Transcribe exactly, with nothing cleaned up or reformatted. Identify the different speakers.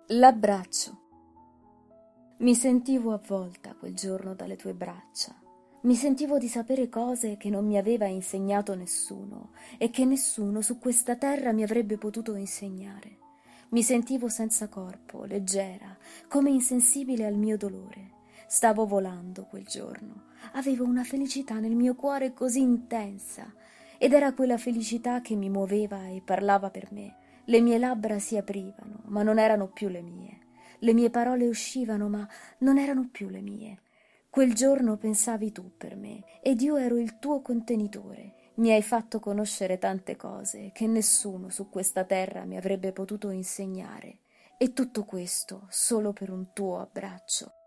Speaker 1: L'abbraccio. Mi sentivo avvolta quel giorno dalle tue braccia. Mi sentivo di sapere cose che non mi aveva insegnato nessuno e che nessuno su questa terra mi avrebbe potuto insegnare. Mi sentivo senza corpo, leggera, come insensibile al mio dolore. Stavo volando quel giorno. Avevo una felicità nel mio cuore così intensa, ed era quella felicità che mi muoveva e parlava per me. Le mie labbra si aprivano, ma non erano più le mie. Le mie parole uscivano, ma non erano più le mie. Quel giorno pensavi tu per me, ed io ero il tuo contenitore. Mi hai fatto conoscere tante cose che nessuno su questa terra mi avrebbe potuto insegnare. E tutto questo solo per un tuo abbraccio.